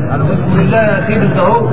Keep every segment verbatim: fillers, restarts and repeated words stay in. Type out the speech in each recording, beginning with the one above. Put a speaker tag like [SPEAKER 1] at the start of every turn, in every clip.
[SPEAKER 1] كلها سيد اهو.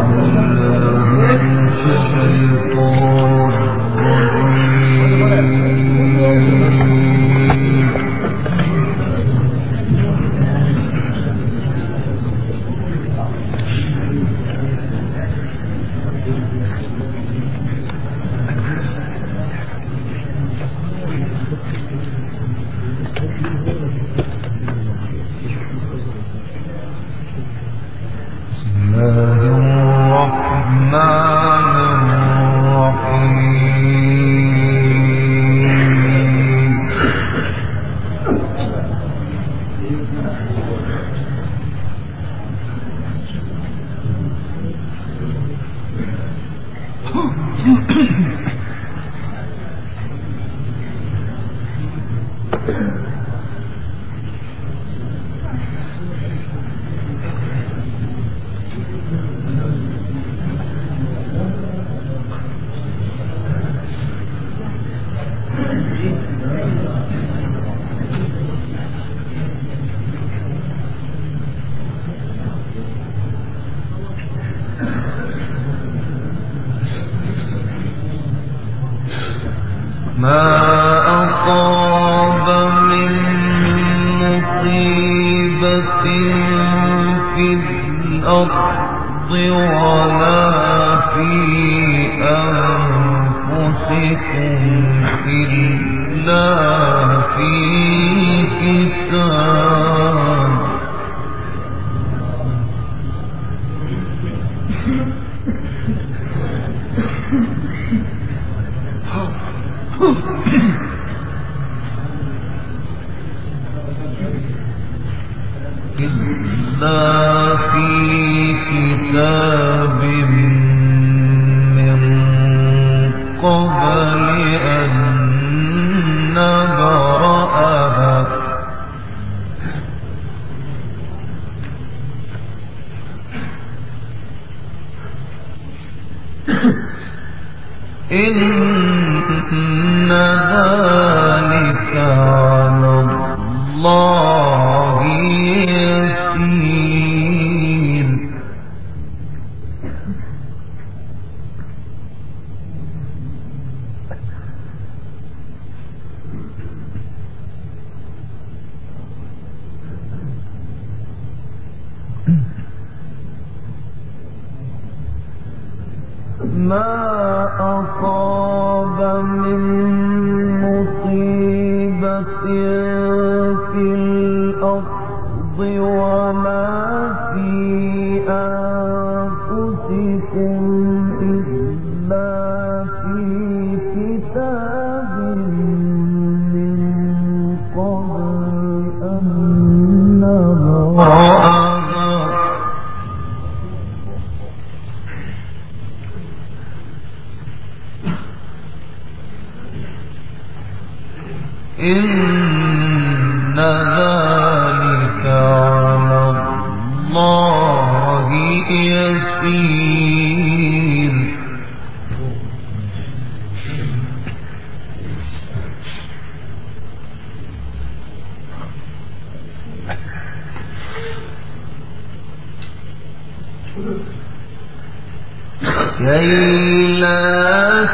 [SPEAKER 1] كي لا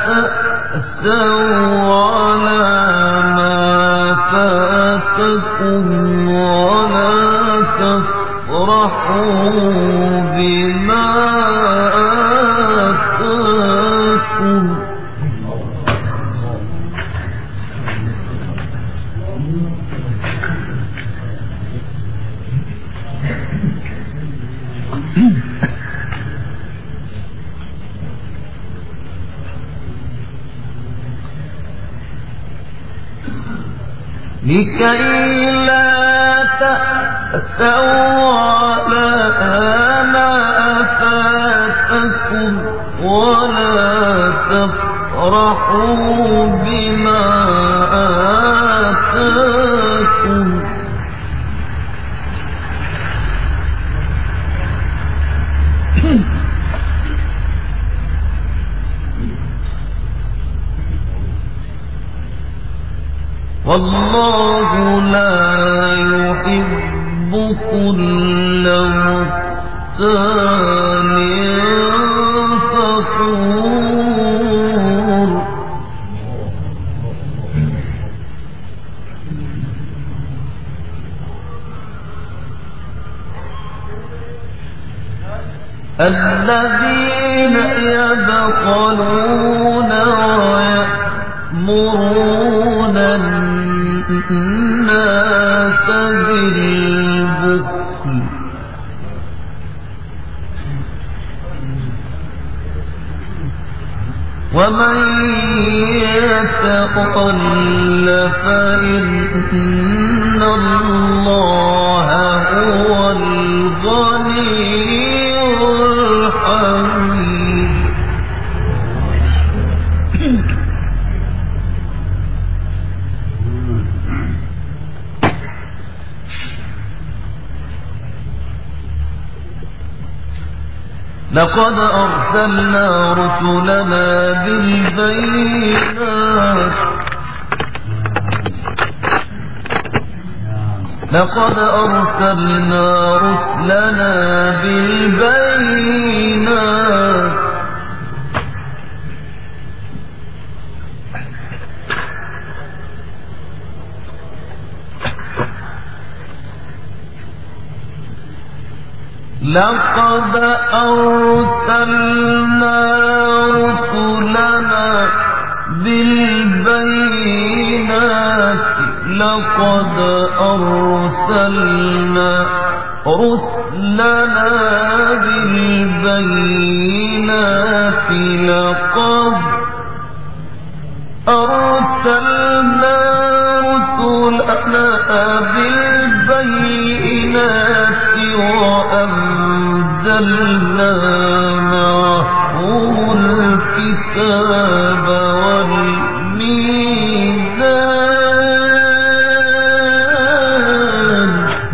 [SPEAKER 1] تأسوا على ما فاتكم ولا تفرحوا بما آتاكم لكي لا تأسوا على ما فاتكم ولا تفرحوا بما آتاكم والله لا يحب كل بهتان فخور الذين يبخلون ويأمرون الناس بالبخل ومن يتول فإن الله هو الغني الحميد. لقد أرسلنا رسلنا بالبينات لقد أرسلنا رسلنا بالبينات لقد أرسلنا رسلنا بالبينات لقد أرسلنا رسلنا بالبينات لقد أرسلنا رسلنا بالبينات وأنزلنا معهم الكتاب والميزان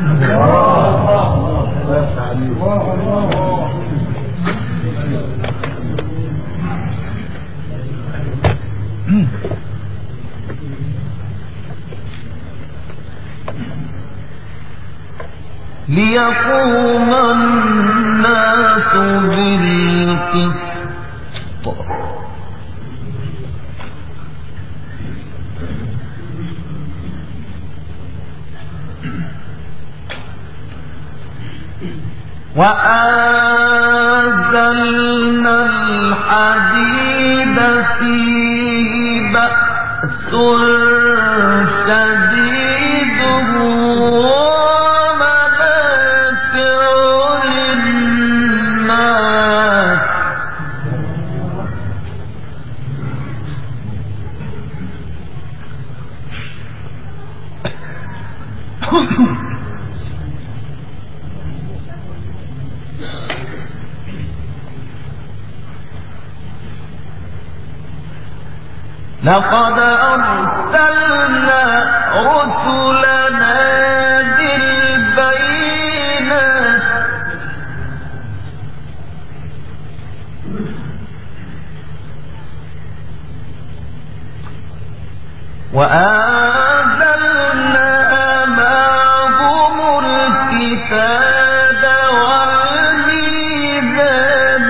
[SPEAKER 1] ليقوم الناس بالقسط وأنزلنا الحديد فيه بأس شديد لقد أرسلنا رسلنا بالبينات وأنزلنا معهم الكتاب والميزان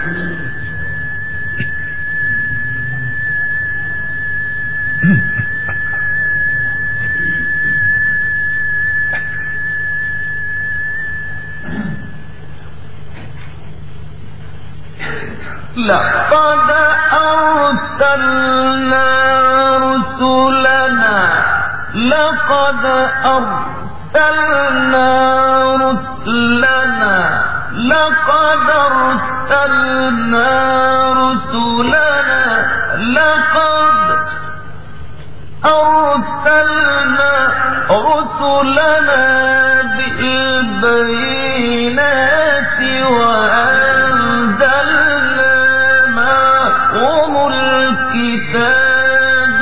[SPEAKER 1] لقد أرسلنا رسلنا لقد أرسلنا رسلنا لقد أرسلنا رسلنا لقد أرسلنا رسلنا بالبينات وأنزلنا معهم الكتاب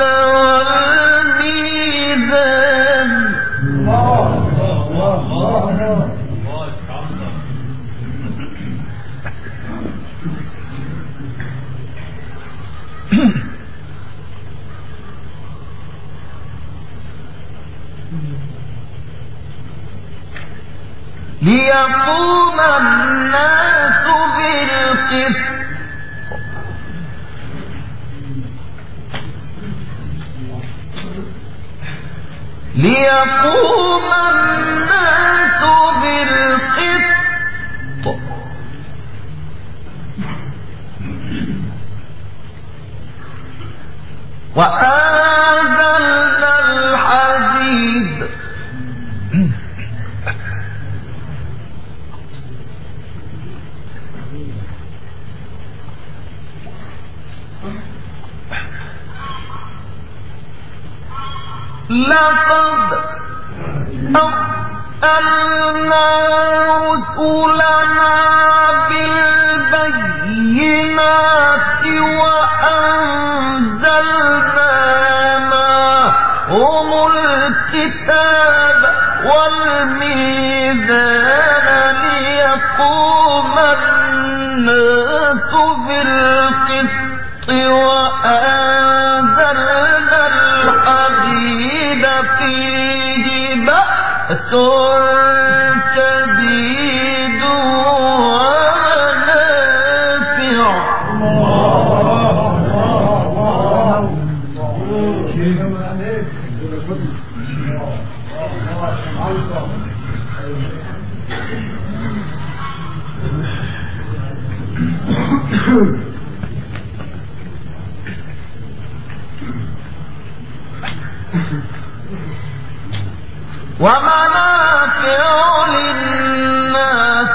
[SPEAKER 1] والميزان ليقوم الناس بالقسط ليقوم الناس بالقسط وأنزلنا الحديد لقد أرسلنا رسلنا بالبينات وأنزلنا معهم الكتاب والميزان ليقوم الناس بالقسط وأنزلنا الحديد فيه بأس شديد ومنافع ومنافع للناس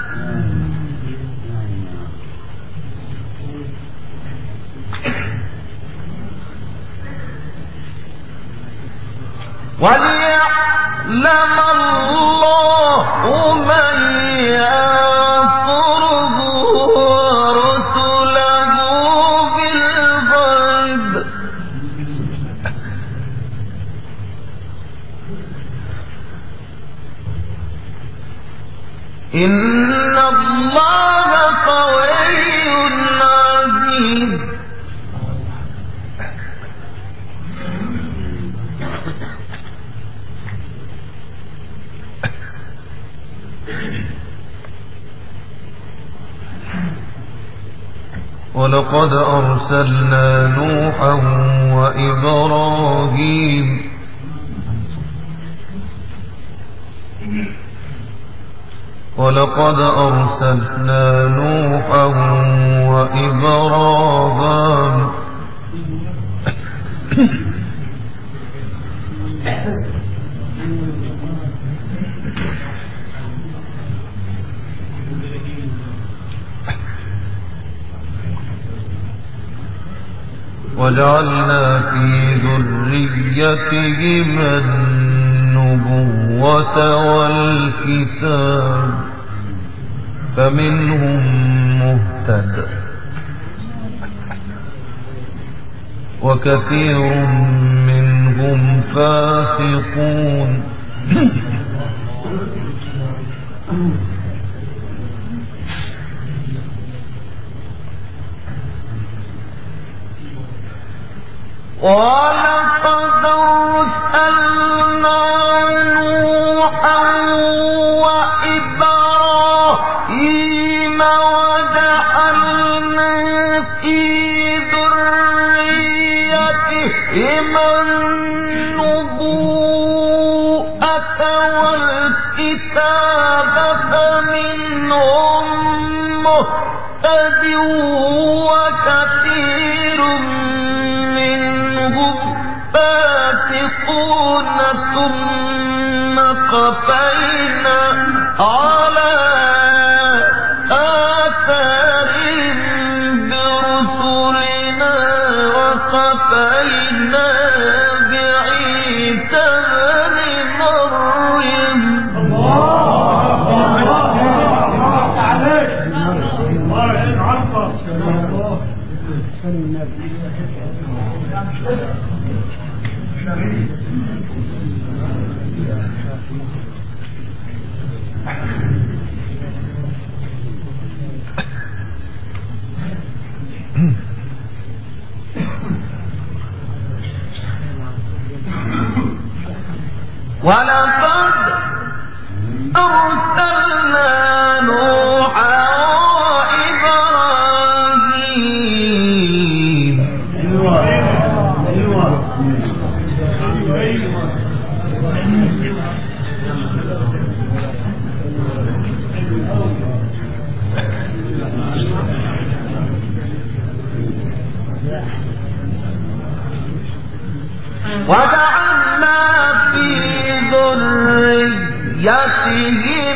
[SPEAKER 1] وليعلم الله من ينصره ورسله بالغيب إن الله قوي عزيز ولقد أرسلنا نوحا وإبراهيم ولقد أرسلنا نوحا وإبراهيم وجعلنا في ذريتهما النبوة والكتاب فمنهم مهتد وكثير منهم فاسقون ولقد أرسلنا نوحا وإبراهيم وجعلنا في ذريتهما النبوءة والكتاب فمنهم مهتد وكثير فاسقون ثم قفينا على آثارهم برسلنا وقفينا بعيسى ابن مريم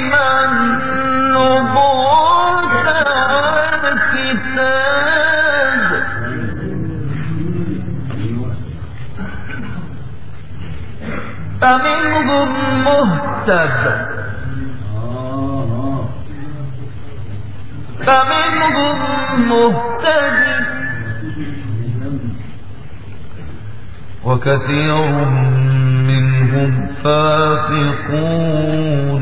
[SPEAKER 1] فمنهم مهتد فمنهم مهتد وكثير منهم فاسقون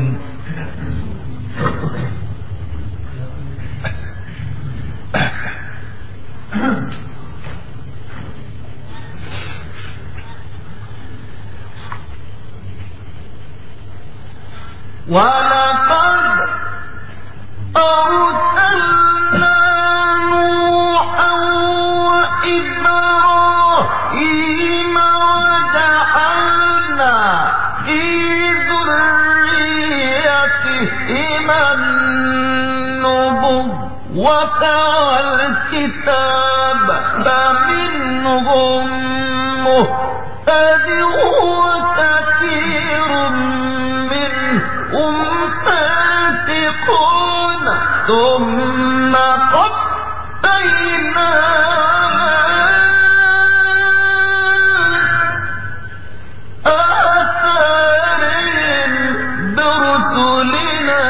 [SPEAKER 1] ولقد أرسلنا نوحا وإبراهيم وجعلنا في ذريتهما النبوة والكتاب فمنهم مهتد وكثير هم فاسقون ثم قفينا آثارهم برسلنا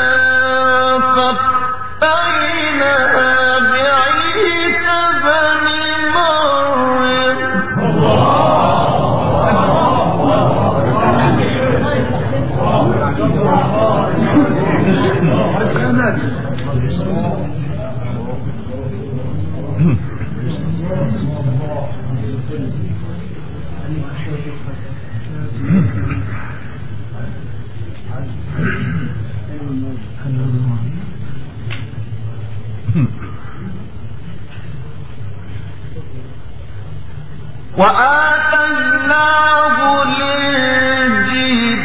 [SPEAKER 1] فقفينا بعيسى بن مريم وآتيناه الإنجيل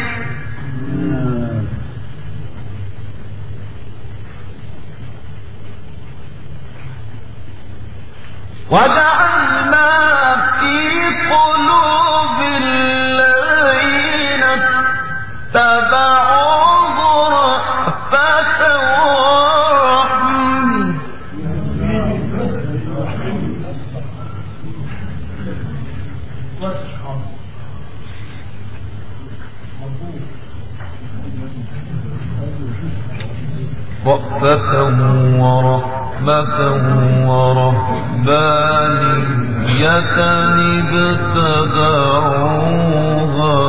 [SPEAKER 1] وجعلنا في قلوب الذين اتبعوه رأفة ورحمة رأفة ورحمة ورهبانية ابتدعوها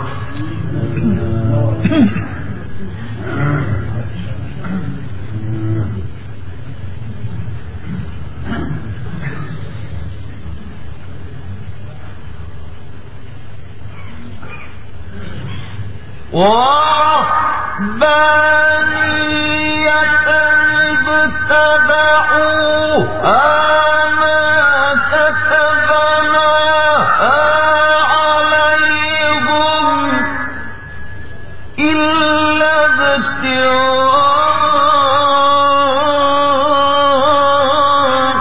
[SPEAKER 1] ورهبانية ابتدعوها ما كتبناها عليهم إلا ابتغاء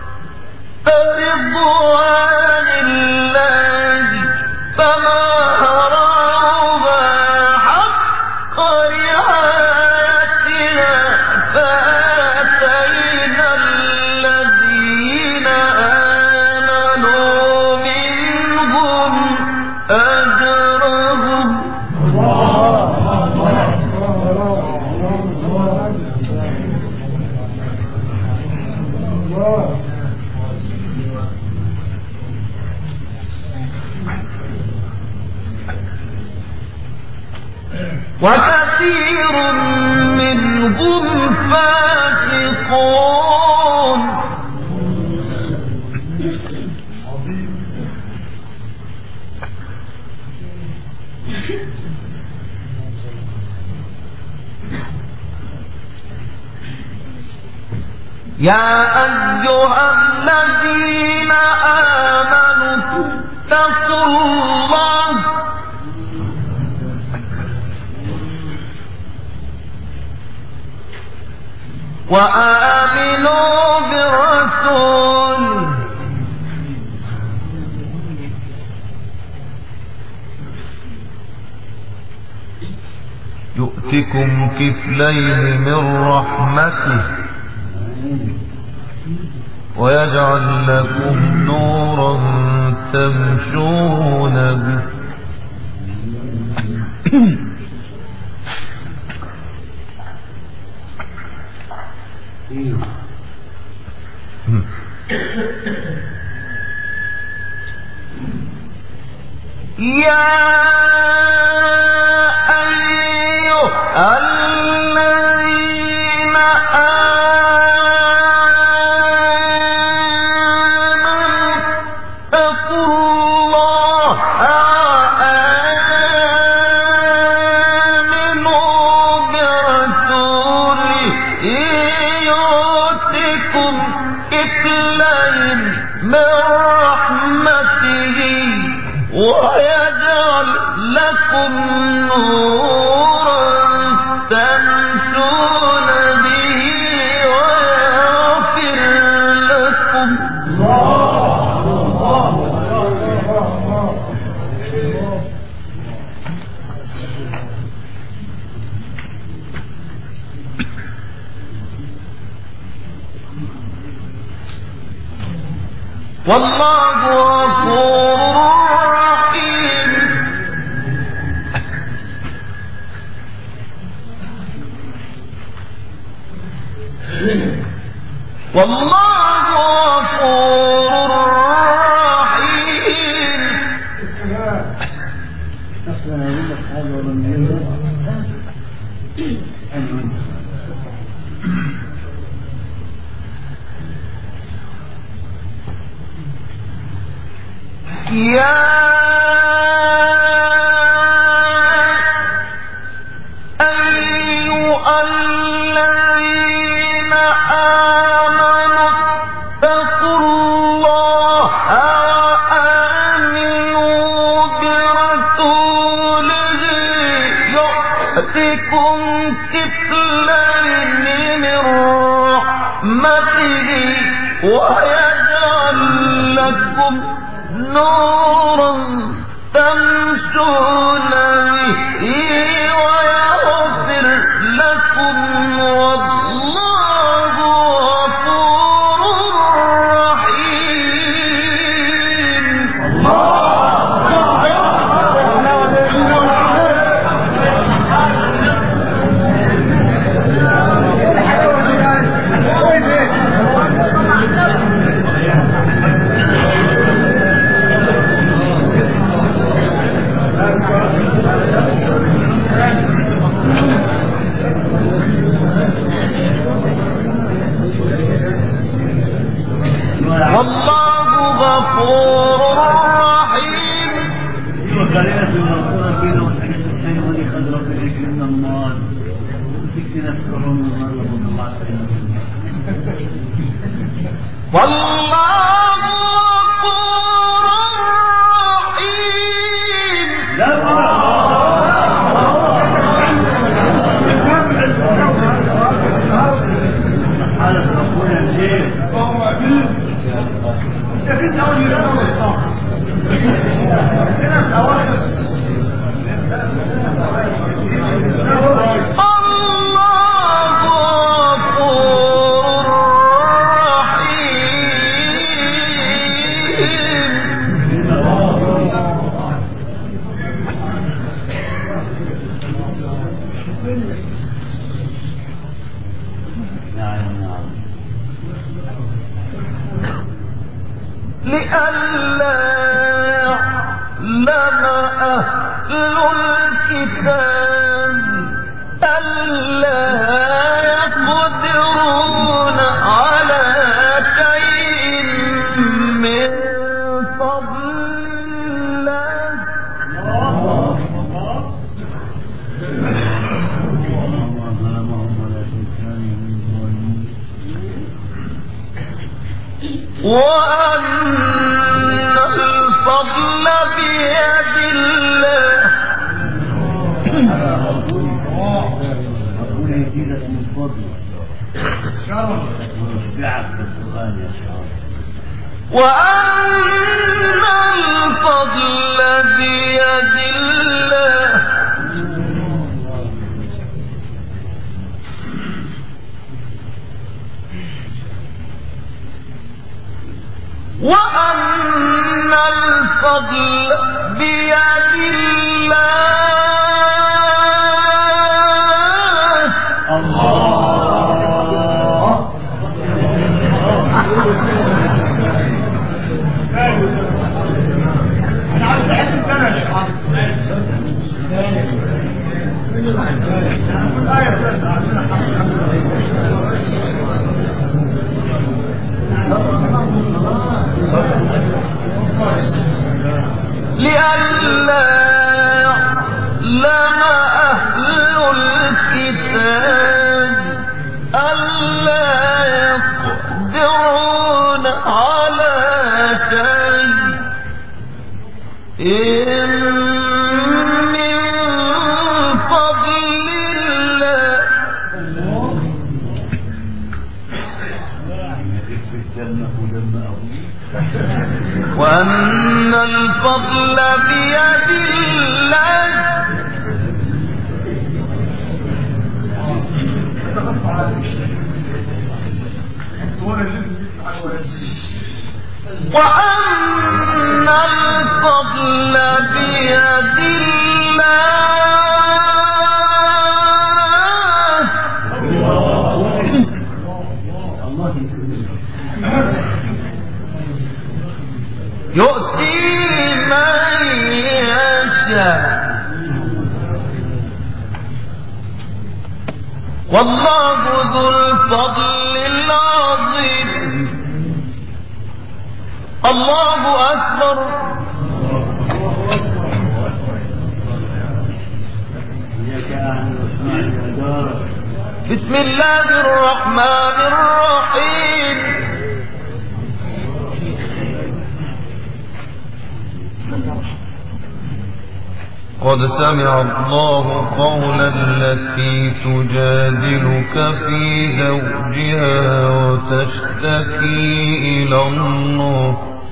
[SPEAKER 1] فرضوان الله فما رعوها حق رعايتها فآتينا الذين آمنوا منهم أجرهم وكثير منهم فاسقون يا أيها الذين آمنوا اتقوا الله وآمنوا بالرسول يؤتكم كفلين من رحمته ويجعل لكم نورا تمشون به. يا أيها الذين آمنوا اتقوا الله وآمنوا برسوله يؤتكم كفلين من رحمته ويجعل لكم نورا تمشون به ويغفر لكم. والله غفور رحيم. والله غفور رحيم. يا أيها الذين آمنوا اتقوا الله وآمنوا برسوله يؤتكم كفلين من رحمته ويجعل لكم نورا تمشون به ويغفر لكم والله غفور رحيم. والله غفور رحيم.
[SPEAKER 2] وكلمة المغفورة بين والحديث الثاني ولقد رب الذكر من الله وذكر نفسهم من الله
[SPEAKER 1] والله غفور رحيم.
[SPEAKER 2] حالة ربنا الشيخ لكن أول يرى الصح هنا الأول
[SPEAKER 1] الله غفور لئلا يعلم أهل الكتاب ألا يقدرون على شيء من فضل الله وأن الفضل بيد الله. وأن الفضل بيد الله وأن الفضل بيد الله.
[SPEAKER 2] الله أنا عايز أحس أنا
[SPEAKER 1] لئلا يعلم أهل الكتاب ألا يقدرون على شيء من فضل الله وأن الفضل بيد الله. وأن الفضل بيد الله يؤتي من يشاء والله ذو الفضل العظيم. الله أكبر. بسم الله الرحمن الرحيم. قد سمع الله قول التي تجادلك في زوجها وتشتكي إلى الله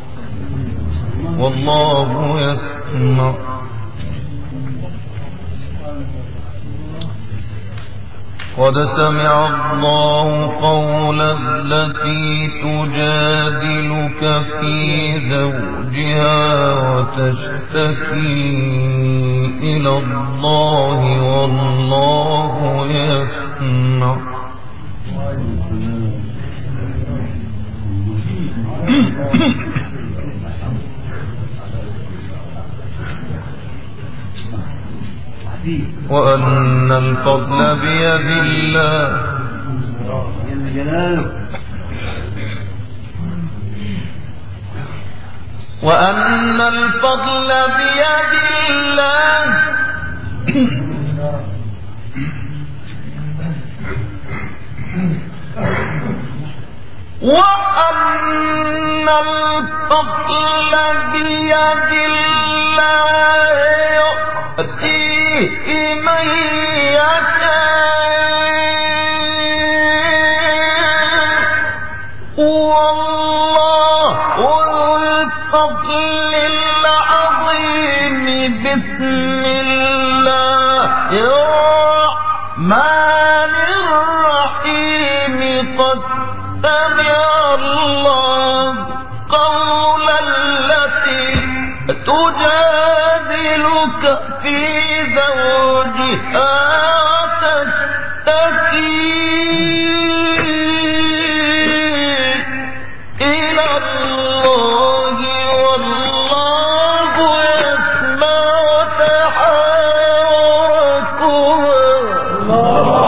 [SPEAKER 1] والله يسمع. قد سمع الله قول التي تجادلك في زوجها وتشتكي إلى الله والله يسمع. وأن الفضل بيد الله. وأن الفضل بيد الله. وأن الفضل بيد الله يؤتيه من يشاء والله ذو الفضل العظيم. بسم الله الرحمن الرحيم. قد سمع الله قول التي تجادلك في زوجها وتشتكي إلى الله والله يسمع تحاوركما.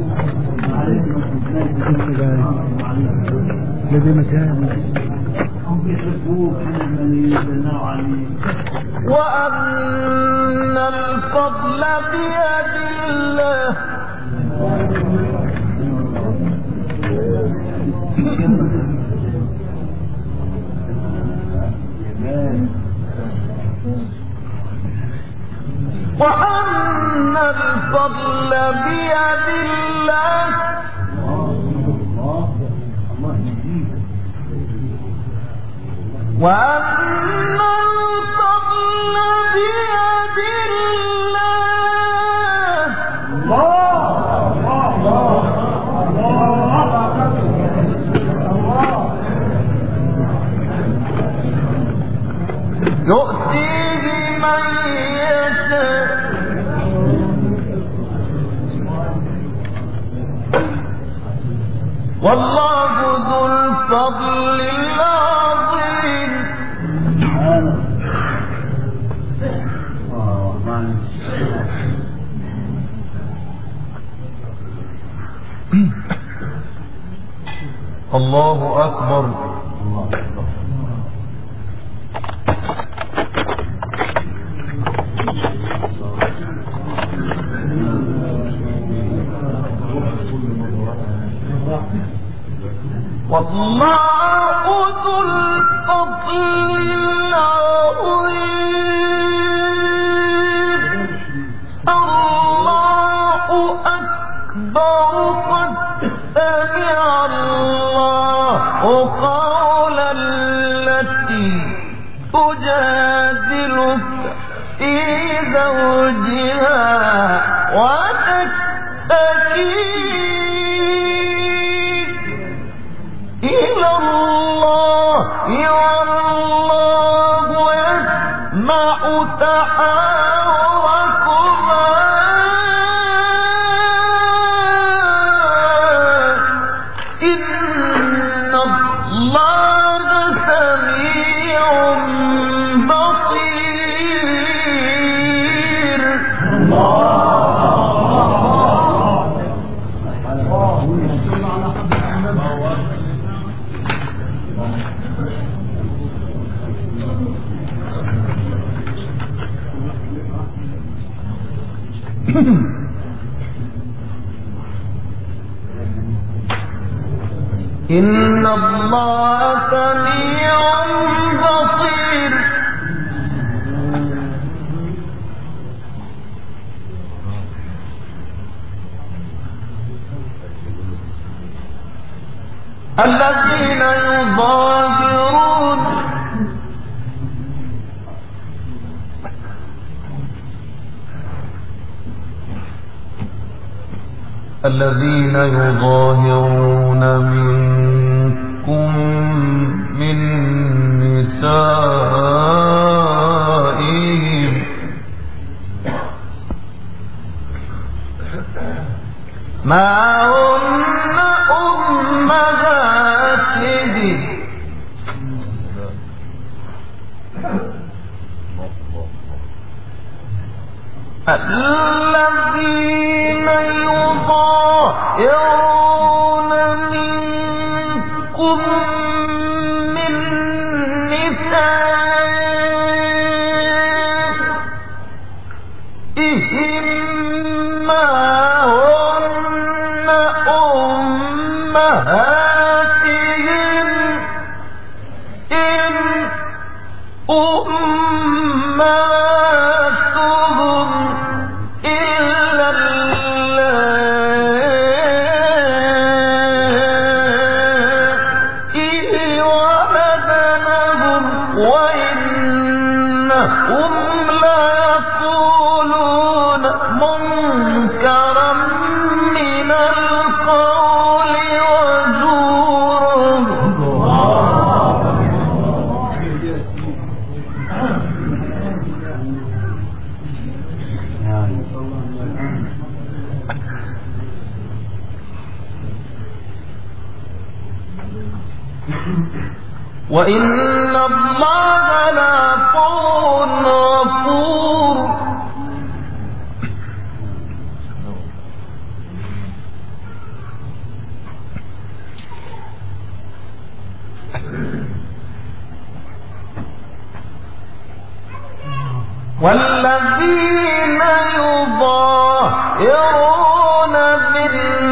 [SPEAKER 3] لدي مكان
[SPEAKER 2] هم بيحبوك حنبلي بالله عليك.
[SPEAKER 1] وأن الفضل بيد الله وأن الفضل بيد الله وأن الفضل بيد الله يؤتيه من يشاء والله ذو الفضل العظيم. الله أكبر. والله ذو الفضل العظيم. الله أكبر. قد سمع الله قول التي تجادلك في زوجها وتشتكي إلى الله والله يسمع تحاوركما إن الله سميع بصير. إن الله سميع بصير. الذين يظاهرون الذين يظاهرون منكم من نسائهم ما هن أمهاتهم الذين يظاهرون منكم من نسائهم ما هن أمهاتهم إن أمهاتهم إلا اللائي ولدنهم وإنهم ليقولون منكرا من القول وإن الله لعفو غفور. والذين يظاهرون من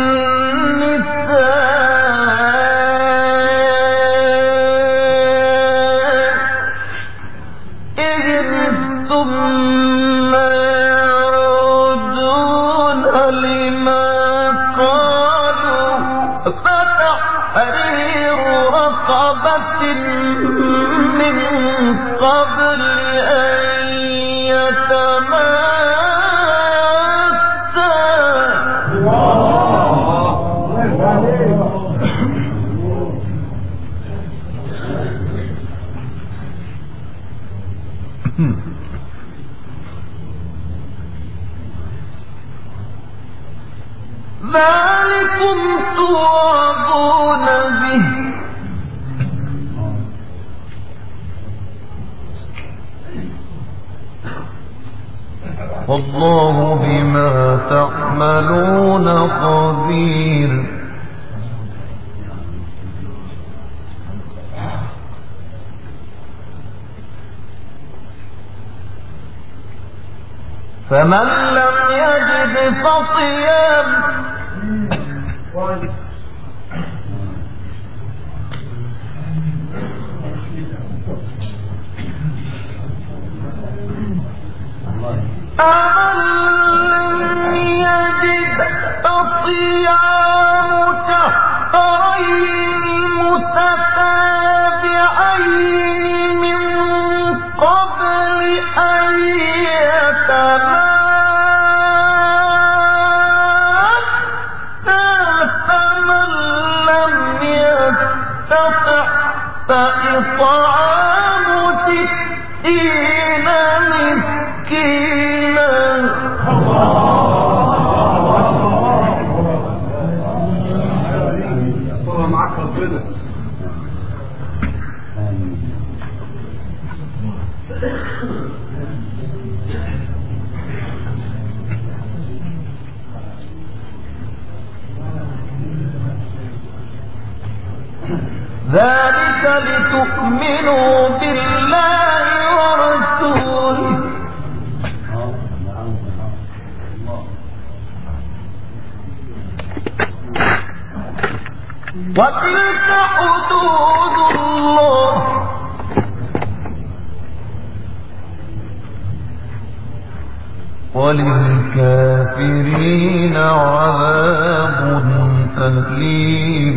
[SPEAKER 1] نسائهم ثم يعودون لما قالوا فتحرير رقبة من قبل أن ذلكم توعظون به والله بما تعملون خبير. فمن لم يجد فصيام أمن لم يجد فصيام شهرين متتابعين من قبل أن يتماسا فمن لم يستطع فإطعام ستين مسكينا ذلك لتؤمنوا بالله ورسوله وتلك حدود الله وللكافرين عذاب أليم.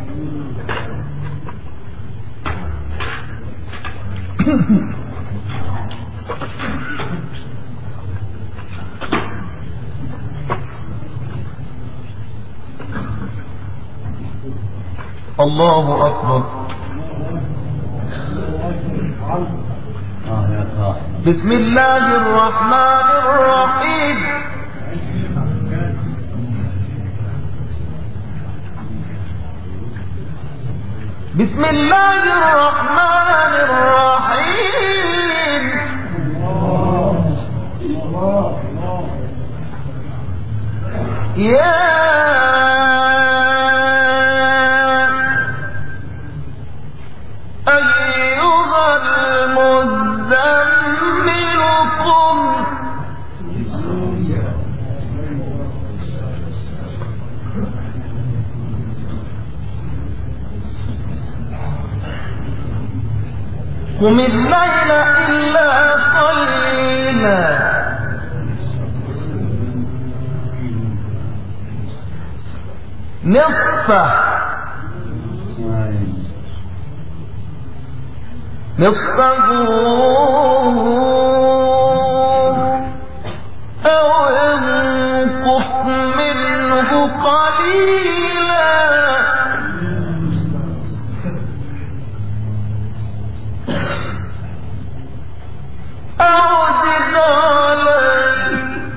[SPEAKER 1] الله أكبر. بسم الله الرحمن الرحيم. بسم الله الرحمن الرحيم. يا أيها المزمل قم قم الليل إلا قليلا نصفه نصفه أو انقص منه قليلا أو زد عليه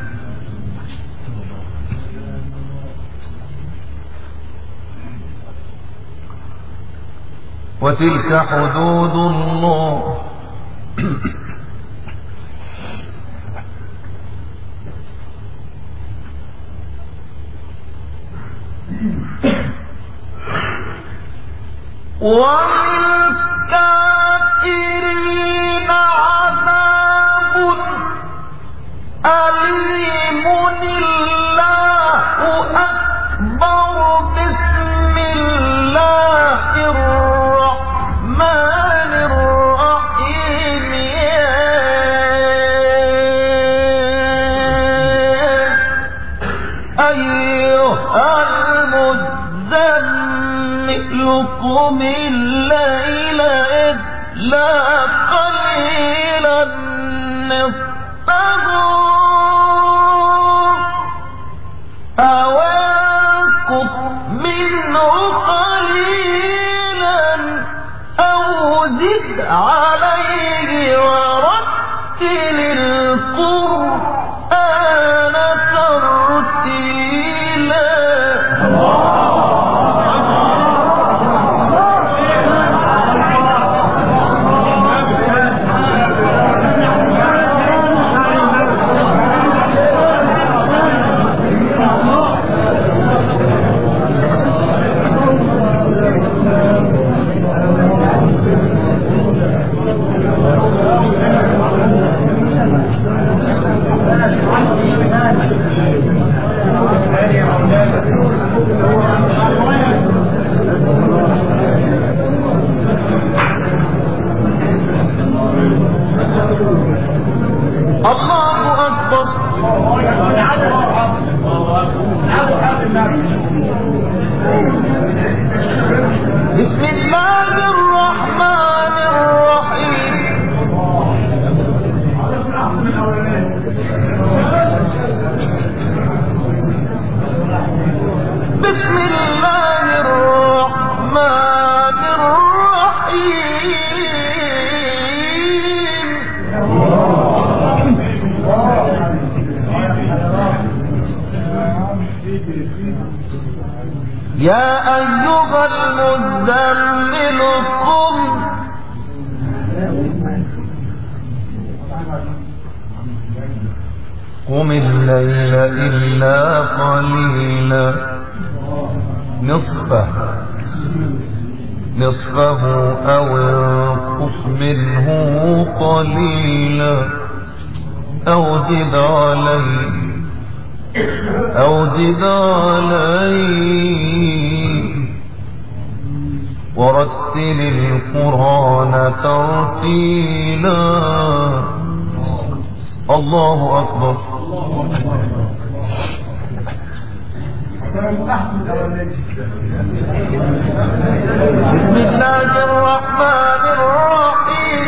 [SPEAKER 1] وتلك حدود الله وللكافرين عذاب قليلا نصفه أو انقص منه قليلا أو زد عليه ورتل القرآن ترتيلا. الله أكبر. بسم الله الرحمن الرحيم. بسم الله الرحمن الرحيم. يا أيها المزمل قم قم الليل إلا قليلا نصفه نصفه أو انقص منه قليلا أو زد عليه أو زد عليه ورتل القرآن ترتيلا. الله أكبر. بسم الله الرحمن الرحيم.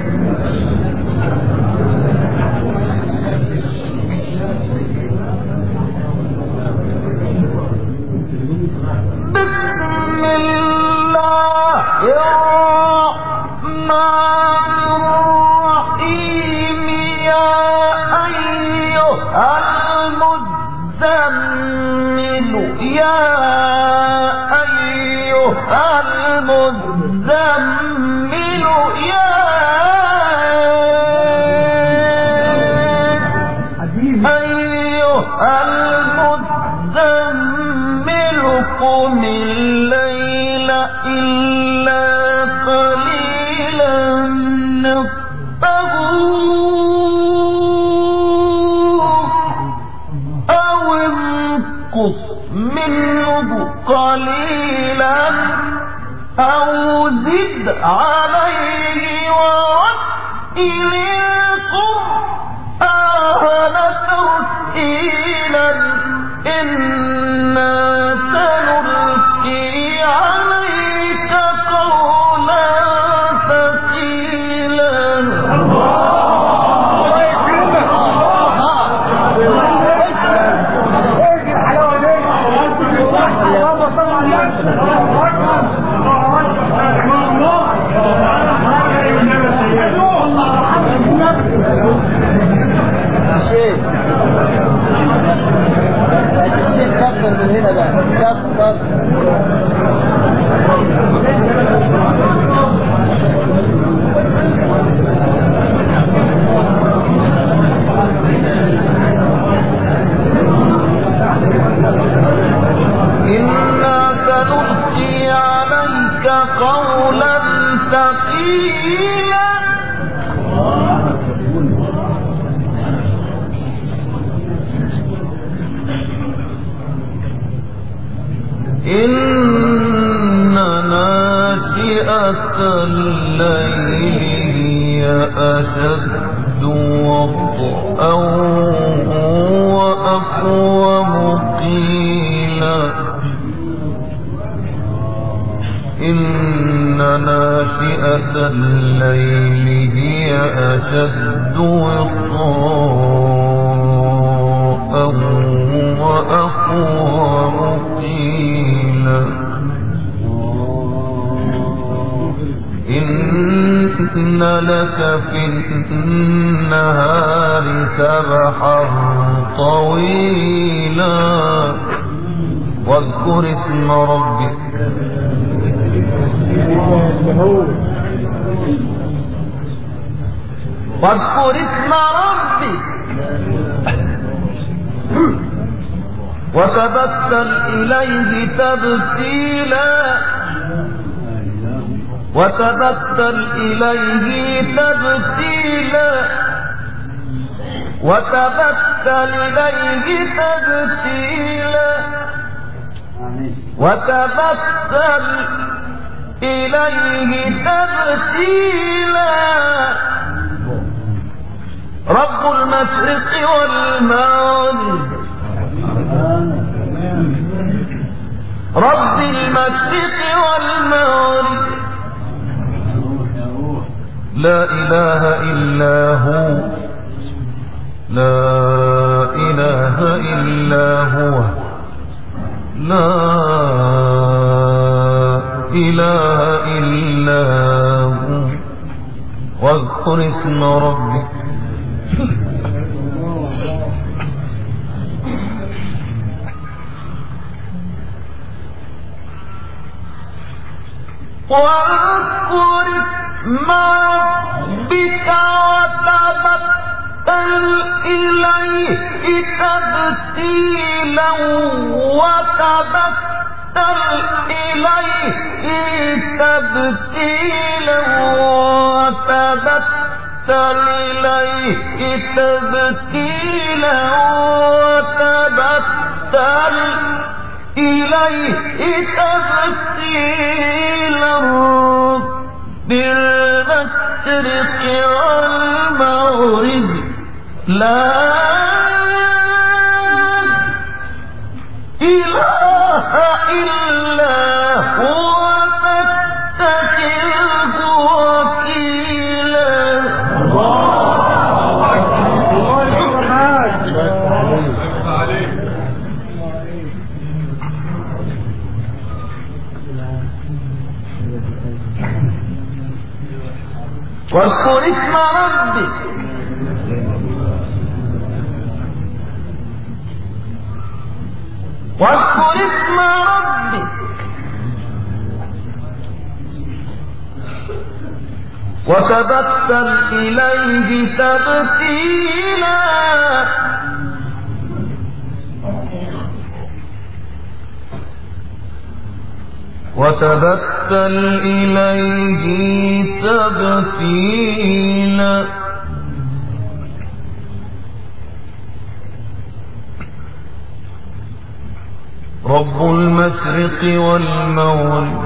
[SPEAKER 1] بسم الله الرحمن الرحيم. يا أيها المزمل يا أيها المزمل يا أيها المزمل قم الليل إلا قليلا نصفه أو انقص منه قليلا أو زد عليه ورتل القرآن ترتيلا. إنا سنلقي عليك قولا ثقيلا. كتر من هنا بقى كتر. إنا سنلقي عليك قولا ثقيلا. إن ناشئة الليل هي أشد وطئا وأقوم قيلا. إن ناشئة الليل هي أشد وطئا وأقوم قيلا إن لك في النهار سبحا طويلا واذكر اسم ربك واذكر اسم ربك وتبتل إليه تبتيلا وتبتل إليه تبتيلا وتبتل إليه تبتيلا وتبتل إليه تبتيلا رب المشرق والمغرب رب المشرق والمغرب لا إله إلا هو لا إله إلا هو لا إله إلا هو واذكر اسم ربك واذكر اسم ربك وتبتل إليه تبتيلا وتبتل إليه تبتيلا وتبتل إليه تبتيلا وتبتل إليه تبتيلا بالمشرق والمغرب لا إله إلا هو فاتخذه وكيلا واذكر اسم ربك واذكر اسم ربك وتبتل إليه تبتيلا وتبتل إليه تبتيلا رب المشرق والمغرب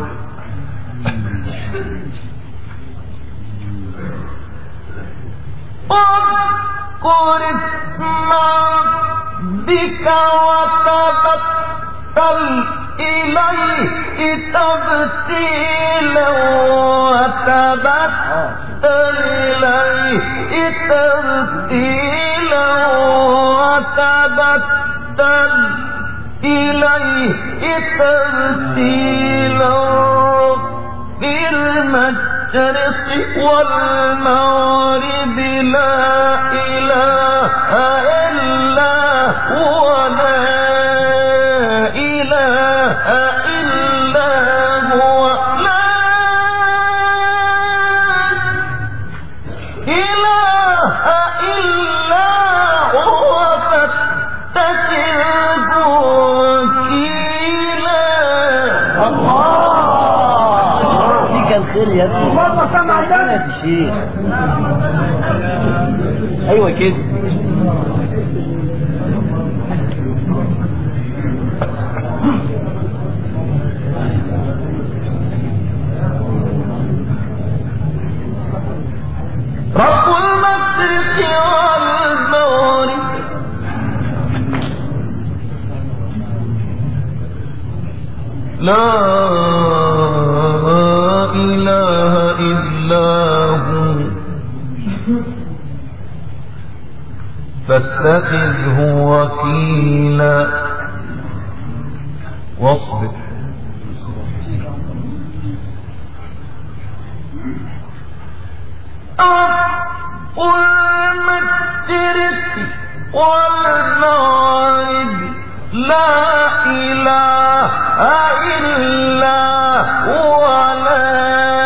[SPEAKER 1] واذكر اسم ربك وتبتل إليه تبتيلا وتبتل إليه تبتيلا وتبتل إليه تبتيلا بالمشرق والمغرب لا إله إلا هو لا إله إلا هو لا إله إلا هو فاتخذه وكيلا
[SPEAKER 2] الله فيك الخير يا ابني
[SPEAKER 3] اللهم صل على النبي
[SPEAKER 2] يا شيخ ايوه كده
[SPEAKER 1] رب المشرق والمغرب لا إله فاتخذه وكيلا واصبر رب المشرق والمغرب لا إله إلا هو لا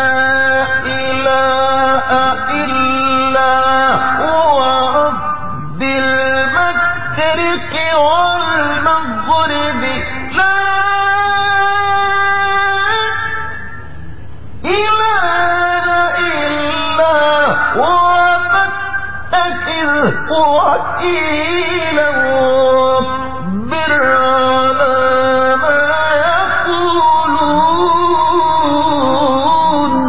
[SPEAKER 1] إله إلا هو رب المشرق والمغرب لا إله إلا هو فاتخذه وكيلا واصبر على ما يقولون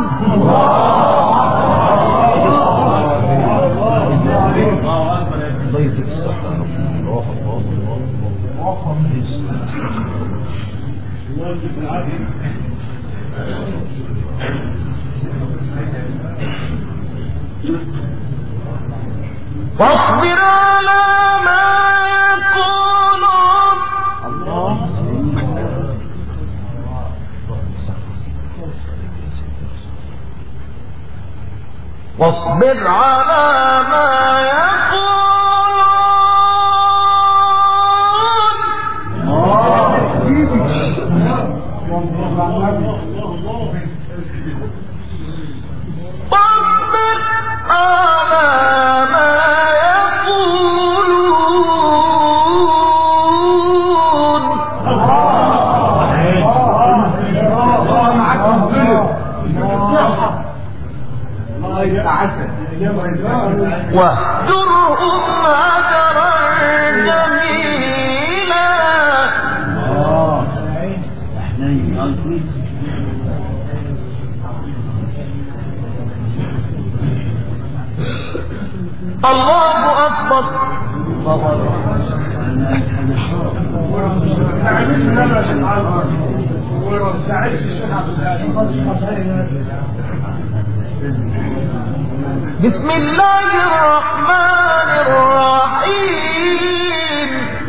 [SPEAKER 1] واصبر على ما يقولون واصبر على ما واهجرهم هجرا جميلا الله أكبر بسم الله الرحمن الرحيم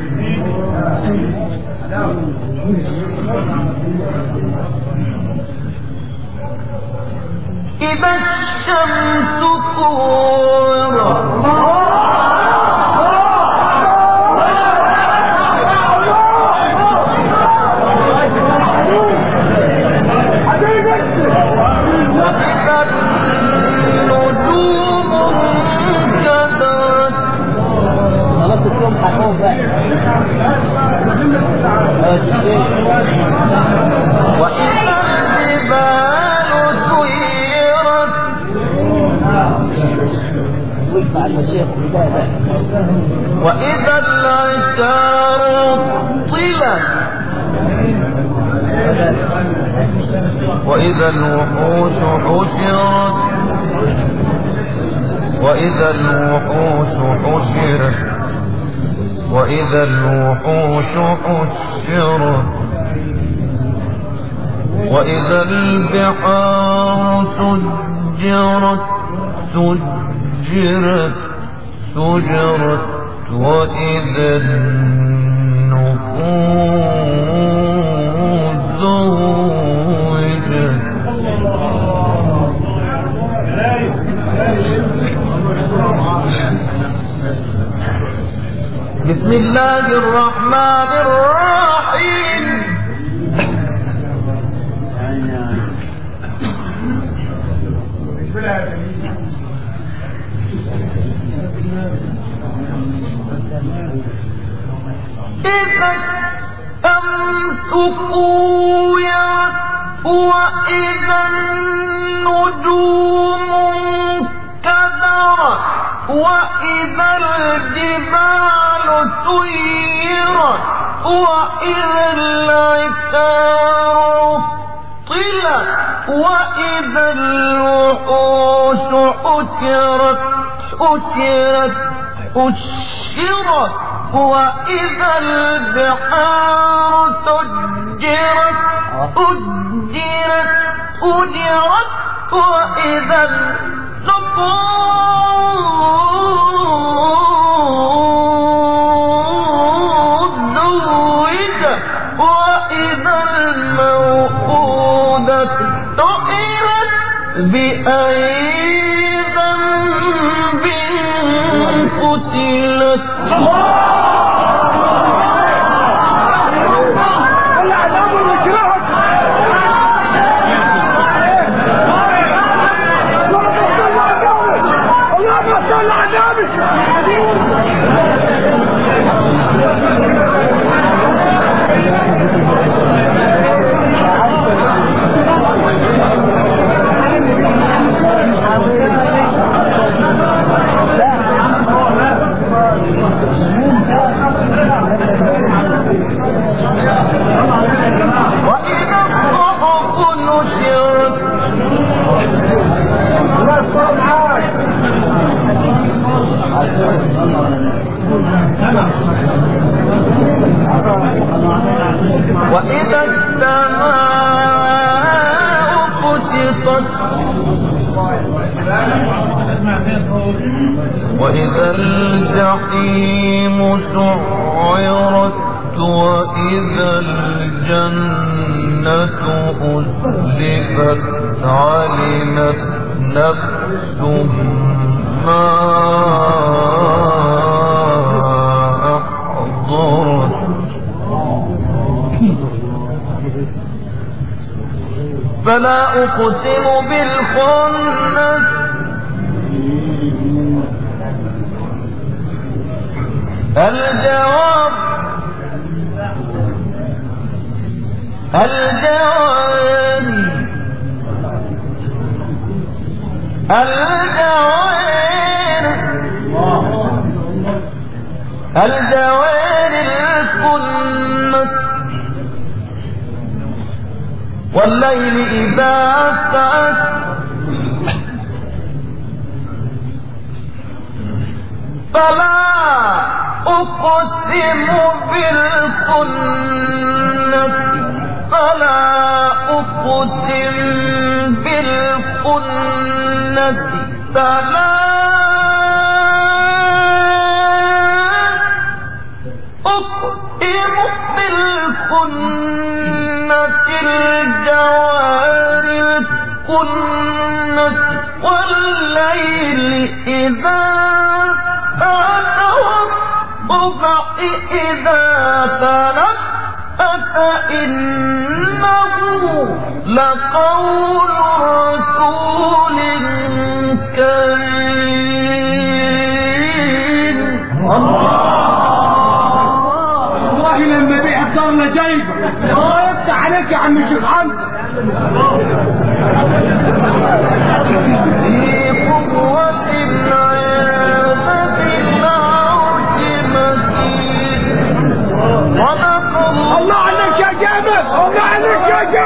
[SPEAKER 1] إذا الشمس كورت وإذا الجبال سيرت وإذا العشار طلت وإذا الوحوش حشرت وإذا الوحوش حشرت وإذا الوحوش حشرت وإذا البحار سجرت سجرت سجرت وإذا النفوس زوجت بسم الله الرحمن الرحيم إذا الشمس كورت وإذا النجوم انكدرت وإذا الجبال سيرت وإذا العشار طلت وإذا الوحوش حشرت حشرت حشرت وإذا البحار سجرت سجرت سجرت وإذا النفوس بأي ذنب قتلت وإذا السماء كشطت وإذا الجحيم سعرت وإذا الجنة أزلفت علمت نفس ما أحضرت فلا أقسم بالخنس الجواب الجوار الجوار الجوار الكنس والليل إذا سعس فلا أقسم بالخنس فلا أقسم بالخنس فلا أقسم بالخنس الجوار الكنس والليل إذا والصبح إذا تنفس إنه لقول رسول كريم.
[SPEAKER 3] والله لما بيع صارنا جايبه الله يفتح عليك يا عم الشيخ حمد.
[SPEAKER 1] في قوة عيادة العرش مكين. صدق
[SPEAKER 3] الله عليك يا جابر، الله عليك يا جابر.